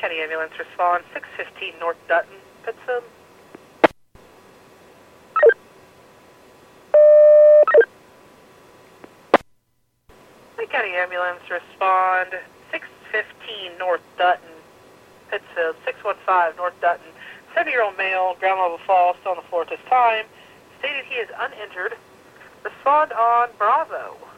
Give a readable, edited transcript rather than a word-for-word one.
County Ambulance respond 615 North Dutton, Pittsfield. Lake County Ambulance respond 615 North Dutton, Pittsfield, 615 North Dutton. 7-year-old male, ground level fall, still on the floor at this time. Stated he is uninjured. Respond on Bravo.